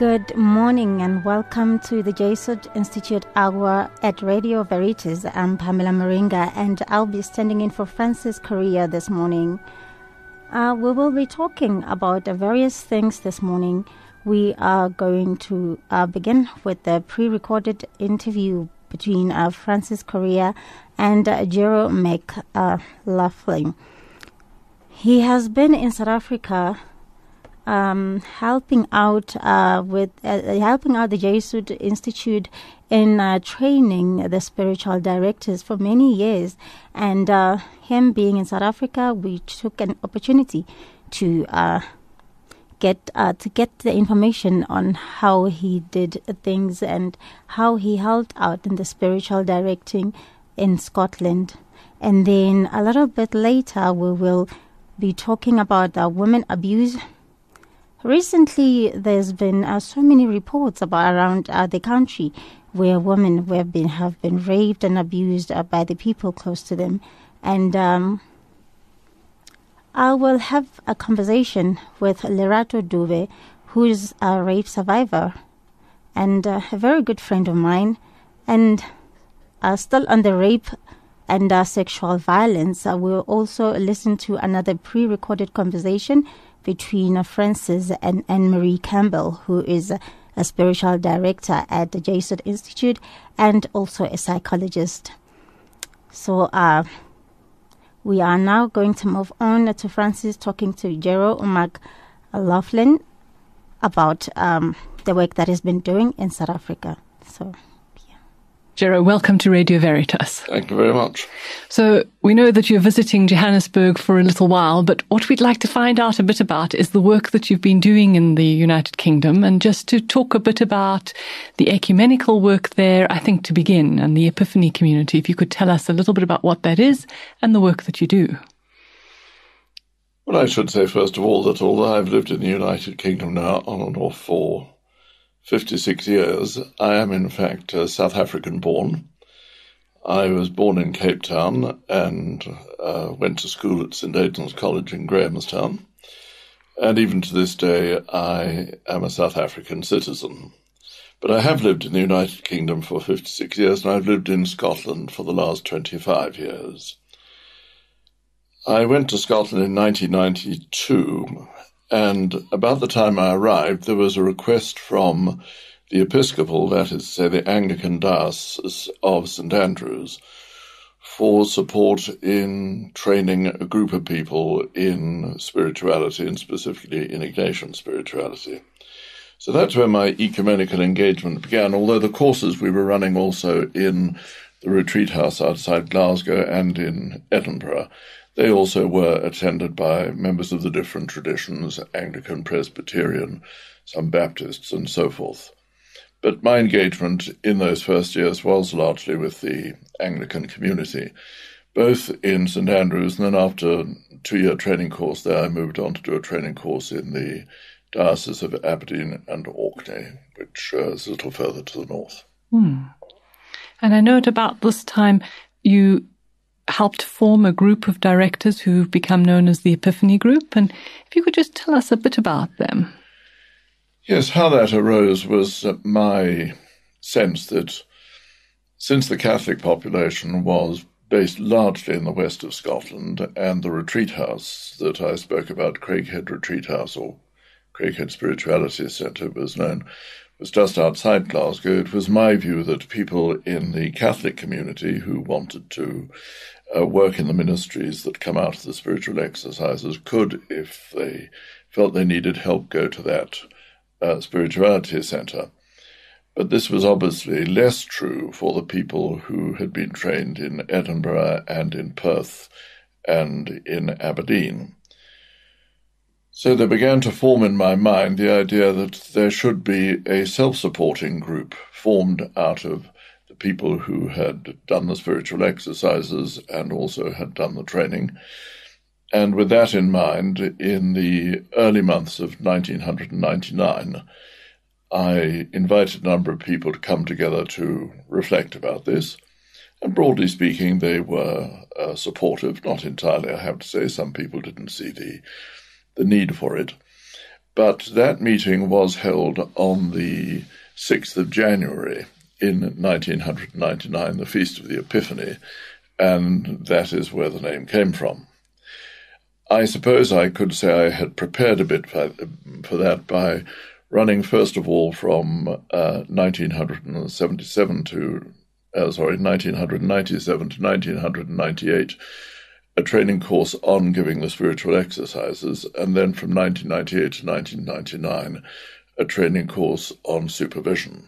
Good morning and welcome to the Jesuit Institute Hour at Radio Veritas. I'm Pamela Moringa and I'll be standing in for Francis Correa this morning. We will be talking about various things this morning. We are going to begin with the pre-recorded interview between Francis Correa and Gerald McLaughlin. He has been in South Africa helping out the Jesuit Institute in training the spiritual directors for many years. And him being in South Africa, we took an opportunity to get the information on how he did things and how he helped out in the spiritual directing in Scotland. And then a little bit later, we will be talking about women abuse. Recently, there's been so many reports around the country where women have been raped and abused by the people close to them. And I will have a conversation with Lerato Dube, who is a rape survivor and a very good friend of mine, and still on the rape and sexual violence. I will also listen to another pre-recorded conversation between Francis and Anne-Marie Campbell, who is a spiritual director at the Jesuit Institute and also a psychologist. So we are now going to move on to Francis talking to Gerald McLaughlin about the work that he's been doing in South Africa. So, yeah. Gerald, welcome to Radio Veritas. Thank you very much. So we know that you're visiting Johannesburg for a little while, but what we'd like to find out a bit about is the work that you've been doing in the United Kingdom, and just to talk a bit about the ecumenical work there, I think, to begin, and the Epiphany community. If you could tell us a little bit about what that is and the work that you do. Well, I should say, first of all, that although I've lived in the United Kingdom now on and off for 56 years, I am in fact South African born. I was born in Cape Town and went to school at St. Aidan's College in Grahamstown. And even to this day, I am a South African citizen. But I have lived in the United Kingdom for 56 years, and I've lived in Scotland for the last 25 years. I went to Scotland in 1992, and about the time I arrived, there was a request from the Episcopal, that is to say the Anglican Diocese of St. Andrews, for support in training a group of people in spirituality, and specifically in Ignatian spirituality. So that's where my ecumenical engagement began, although the courses we were running also in the retreat house outside Glasgow and in Edinburgh, they also were attended by members of the different traditions, Anglican, Presbyterian, some Baptists, and so forth. But my engagement in those first years was largely with the Anglican community, both in St. Andrews, and then after a 2-year training course there, I moved on to do a training course in the Diocese of Aberdeen and Orkney, which is a little further to the north. And I know at about this time you helped form a group of directors who've become known as the Epiphany Group, and if you could just tell us a bit about them. Yes, how that arose was my sense that since the Catholic population was based largely in the west of Scotland, and the retreat house that I spoke about, Craighead Retreat House, or Craighead Spirituality Centre was known, was just outside Glasgow, it was my view that people in the Catholic community who wanted to work in the ministries that come out of the spiritual exercises could, if they felt they needed help, go to that spirituality centre. But this was obviously less true for the people who had been trained in Edinburgh and in Perth and in Aberdeen. So there began to form in my mind the idea that there should be a self-supporting group formed out of the people who had done the spiritual exercises and also had done the training. And with that in mind, in the early months of 1999, I invited a number of people to come together to reflect about this. And broadly speaking, they were supportive, not entirely, I have to say. Some people didn't see the need for it. But that meeting was held on the 6th of January in 1999, the Feast of the Epiphany, and that is where the name came from. I suppose I could say I had prepared a bit for that by running, first of all, from 1997 to 1998, a training course on giving the spiritual exercises, and then from 1998 to 1999, a training course on supervision.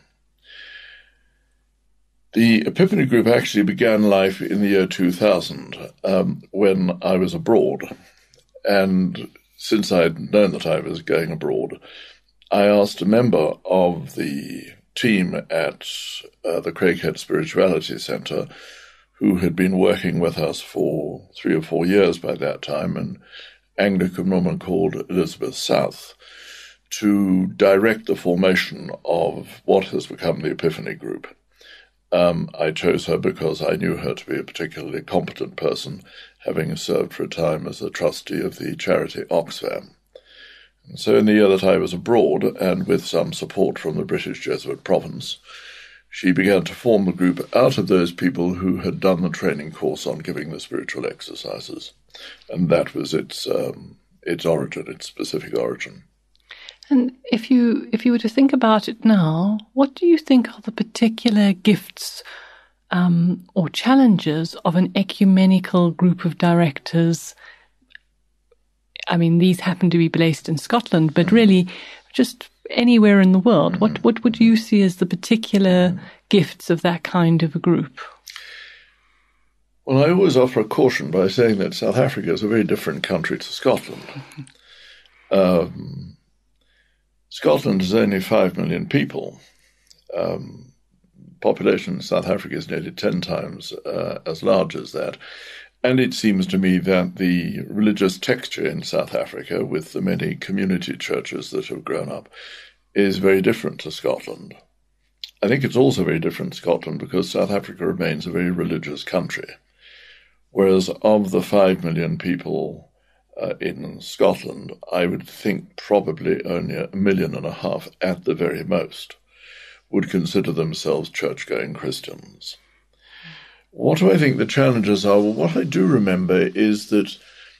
The Epiphany Group actually began life in the year 2000, when I was abroad. And since I'd known that I was going abroad, I asked a member of the team at the Craighead Spirituality Centre, who had been working with us for 3 or 4 years by that time, an Anglican woman called Elizabeth South, to direct the formation of what has become the Epiphany Group. I chose her because I knew her to be a particularly competent person, having served for a time as a trustee of the charity Oxfam. And so in the year that I was abroad, and with some support from the British Jesuit province, she began to form the group out of those people who had done the training course on giving the spiritual exercises. And that was its origin, its specific origin. And if you were to think about it now, what do you think are the particular gifts or challenges of an ecumenical group of directors? I mean, these happen to be based in Scotland, but really just anywhere in the world. What would you see as the particular gifts of that kind of a group? Well, I always offer a caution by saying that South Africa is a very different country to Scotland. Scotland is only 5 million people. Population in South Africa is nearly 10 times as large as that. And it seems to me that the religious texture in South Africa, with the many community churches that have grown up, is very different to Scotland. I think it's also very different to Scotland because South Africa remains a very religious country, whereas of the 5 million people in Scotland, I would think probably only 1.5 million at the very most would consider themselves church-going Christians. What do I think the challenges are? Well, what I do remember is that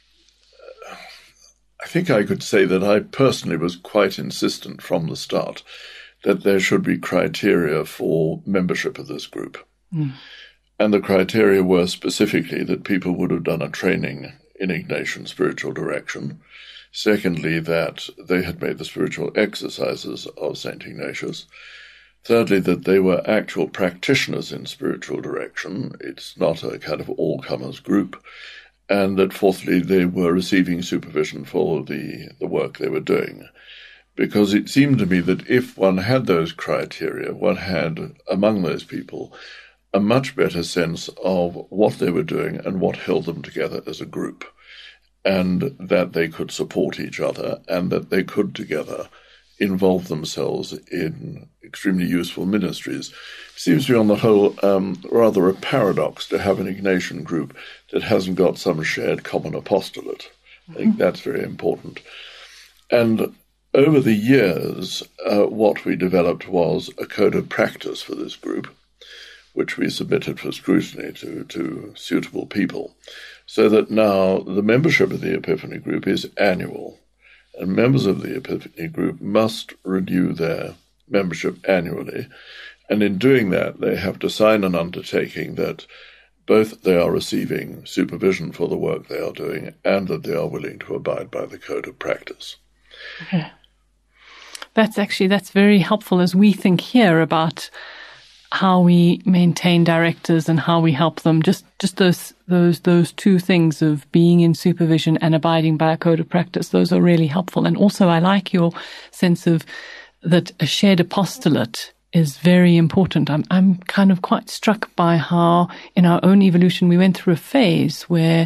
I think I could say that I personally was quite insistent from the start that there should be criteria for membership of this group. And the criteria were specifically that people would have done a training in Ignatian spiritual direction. Secondly, that they had made the spiritual exercises of St. Ignatius. Thirdly, that they were actual practitioners in spiritual direction. It's not a kind of all-comers group. And that fourthly, they were receiving supervision for the work they were doing. Because it seemed to me that if one had those criteria, one had, among those people, a much better sense of what they were doing and what held them together as a group, and that they could support each other, and that they could together involve themselves in extremely useful ministries. It seems to me on the whole rather a paradox to have an Ignatian group that hasn't got some shared common apostolate. I think that's very important. And over the years, what we developed was a code of practice for this group, which we submitted for scrutiny to suitable people, so that now the membership of the Epiphany Group is annual, and members of the Epiphany Group must renew their membership annually, and in doing that they have to sign an undertaking that both they are receiving supervision for the work they are doing and that they are willing to abide by the code of practice. Okay. That's very helpful as we think here about how we maintain directors and how we help them. Just those two things of being in supervision and abiding by a code of practice. Those are really helpful. And also I like your sense of that a shared apostolate is very important. I'm kind of quite struck by how in our own evolution we went through a phase where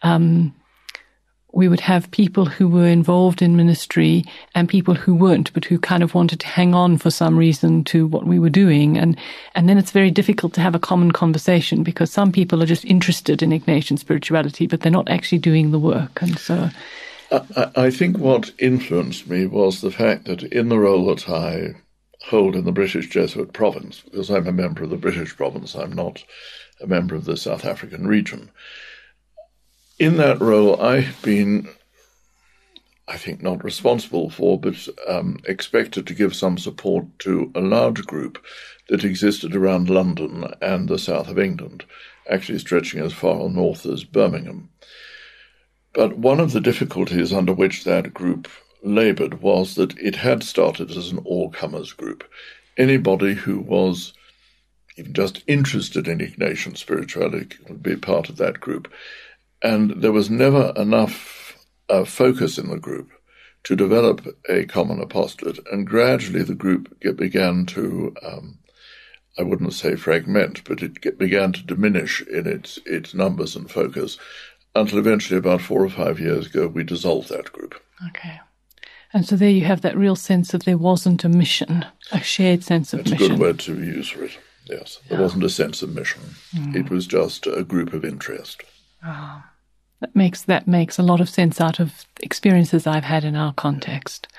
we would have people who were involved in ministry and people who weren't, but who kind of wanted to hang on for some reason to what we were doing. And then it's very difficult to have a common conversation because some people are just interested in Ignatian spirituality, but they're not actually doing the work. And so I think what influenced me was the fact that in the role that I hold in the British Jesuit province, because I'm a member of the British province, I'm not a member of the South African region. In that role, I've been, I think, not responsible for, but expected to give some support to a large group that existed around London and the south of England, actually stretching as far north as Birmingham. But one of the difficulties under which that group laboured was that it had started as an all-comers group. Anybody who was even just interested in Ignatian spirituality would be part of that group. And there was never enough focus in the group to develop a common apostolate. And gradually the group began to, I wouldn't say fragment, but it began to diminish in its numbers and focus until eventually about 4 or 5 years ago we dissolved that group. Okay. And so there you have that real sense that there wasn't a mission, a shared sense of mission. That's a good word to use for it, yes. There wasn't a sense of mission. It was just a group of interest. Oh, that makes a lot of sense out of experiences I've had in our context.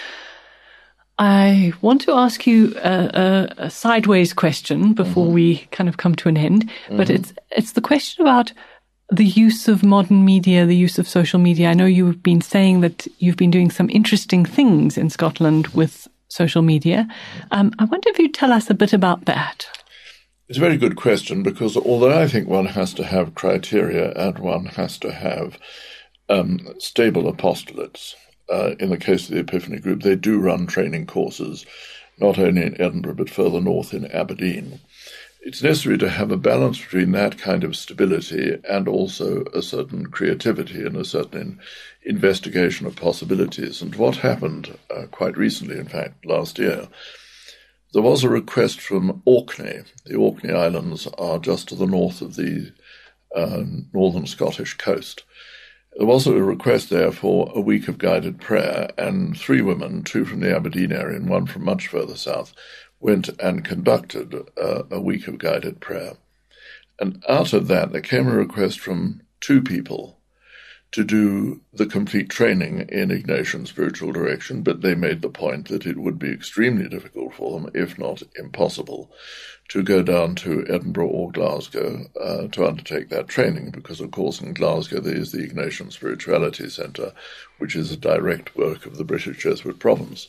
I want to ask you a sideways question before we kind of come to an end, but it's the question about the use of modern media, the use of social media. I know you've been saying that you've been doing some interesting things in Scotland with social media. I wonder if you'd tell us a bit about that. It's a very good question, because although I think one has to have criteria and one has to have stable apostolates, in the case of the Epiphany Group, they do run training courses, not only in Edinburgh but further north in Aberdeen. It's necessary to have a balance between that kind of stability and also a certain creativity and a certain investigation of possibilities. And what happened quite recently, in fact, last year, there was a request from Orkney. The Orkney Islands are just to the north of the northern Scottish coast. There was a request there for a week of guided prayer, and 3 women, 2 from the Aberdeen area and 1 from much further south, went and conducted a week of guided prayer. And out of that, there came a request from 2 people to do the complete training in Ignatian spiritual direction, but they made the point that it would be extremely difficult for them, if not impossible, to go down to Edinburgh or Glasgow to undertake that training, because, of course, in Glasgow there is the Ignatian Spirituality Centre, which is a direct work of the British Jesuit province.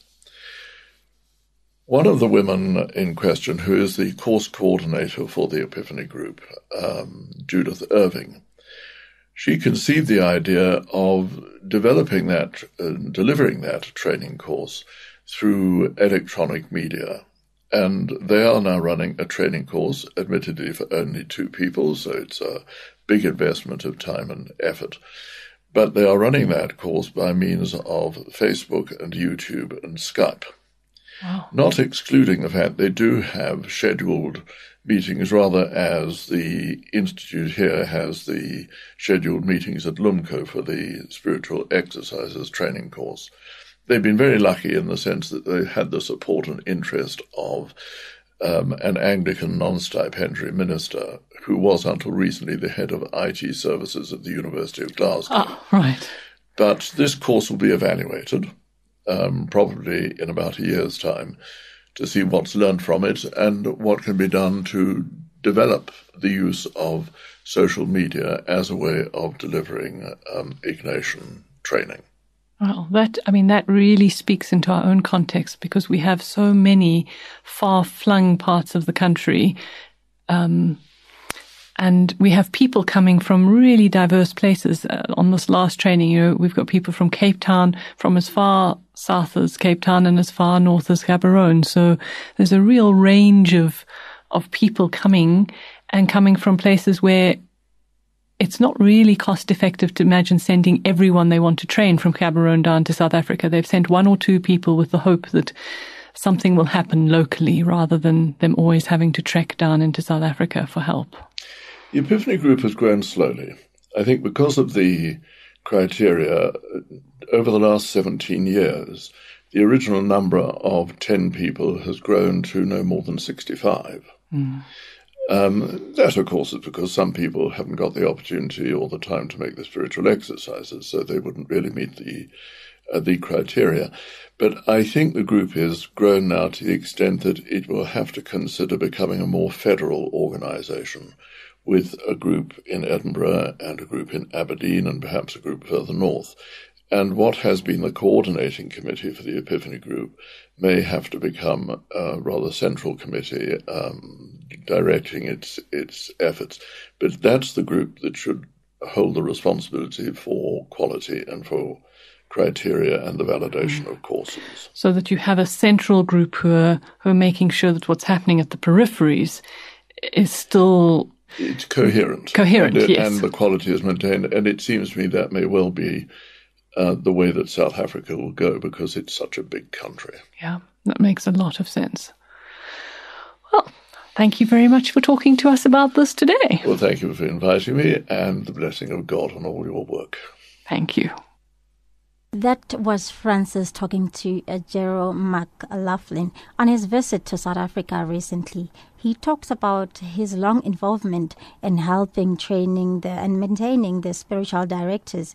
One of the women in question, who is the course coordinator for the Epiphany Group, Judith Irving, she conceived the idea of developing that, delivering that training course through electronic media. And they are now running a training course, admittedly for only 2 people, so it's a big investment of time and effort. But they are running that course by means of Facebook and YouTube and Skype. Wow. Not excluding the fact they do have scheduled meetings, rather as the Institute here has the scheduled meetings at Lumco for the spiritual exercises training course. They've been very lucky in the sense that they had the support and interest of an Anglican non-stipendiary minister who was until recently the head of IT services at the University of Glasgow. Oh, right. But this course will be evaluated, probably in about a year's time, to see what's learned from it and what can be done to develop the use of social media as a way of delivering Ignatian training. Well, that really speaks into our own context, because we have so many far-flung parts of the country, and we have people coming from really diverse places. On this last training, we've got people from Cape Town, from as far south as Cape Town and as far north as Gaborone. So there's a real range of people coming from places where it's not really cost effective to imagine sending everyone they want to train from Gaborone down to South Africa. They've sent 1 or 2 people with the hope that something will happen locally, rather than them always having to trek down into South Africa for help. The Epiphany Group has grown slowly. I think because of the criteria, over the last 17 years, the original number of 10 people has grown to no more than 65. That, of course, is because some people haven't got the opportunity or the time to make the spiritual exercises, so they wouldn't really meet the criteria. But I think the group has grown now to the extent that it will have to consider becoming a more federal organisation, with a group in Edinburgh and a group in Aberdeen and perhaps a group further north. And what has been the coordinating committee for the Epiphany Group may have to become a rather central committee directing its efforts. But that's the group that should hold the responsibility for quality and for criteria and the validation of courses. So that you have a central group who are making sure that what's happening at the peripheries is still... It's coherent. Yes. And the quality is maintained. And it seems to me that may well be the way that South Africa will go, because it's such a big country. Yeah, that makes a lot of sense. Well, thank you very much for talking to us about this today. Well, thank you for inviting me, and the blessing of God on all your work. Thank you. That was Francis talking to Gerald McLaughlin on his visit to South Africa recently. He talks about his long involvement in helping, training and maintaining the spiritual directors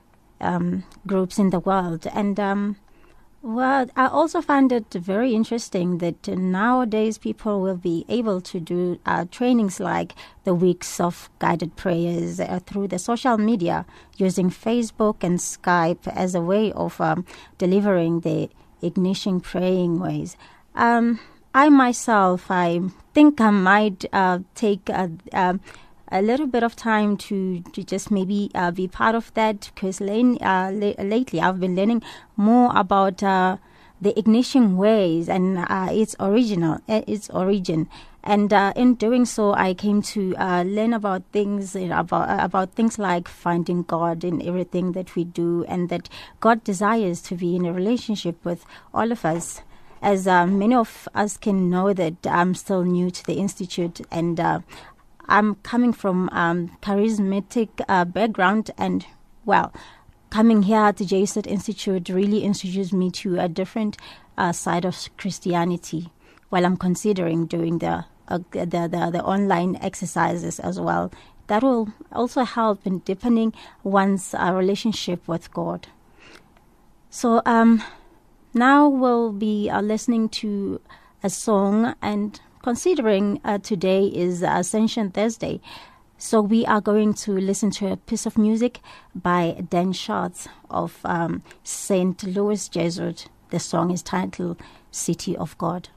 groups in the world. And well, I also find it very interesting that nowadays people will be able to do trainings like the weeks of guided prayers through the social media, using Facebook and Skype as a way of delivering the ignition praying ways. I myself, I think I might take a little bit of time to just maybe be part of that, because lately I've been learning more about the ignition ways and its origin. And in doing so, I came to learn about things about things like finding God in everything that we do, and that God desires to be in a relationship with all of us. As many of us can know, that I'm still new to the Institute, and I'm coming from charismatic background, and well, coming here to Jesuit Institute really introduced me to a different side of Christianity, while I'm considering doing the online exercises as well. That will also help in deepening one's relationship with God. So now we'll be listening to a song, and considering today is Ascension Thursday, so we are going to listen to a piece of music by Dan Schatz of St. Louis Jesuit. The song is titled City of God.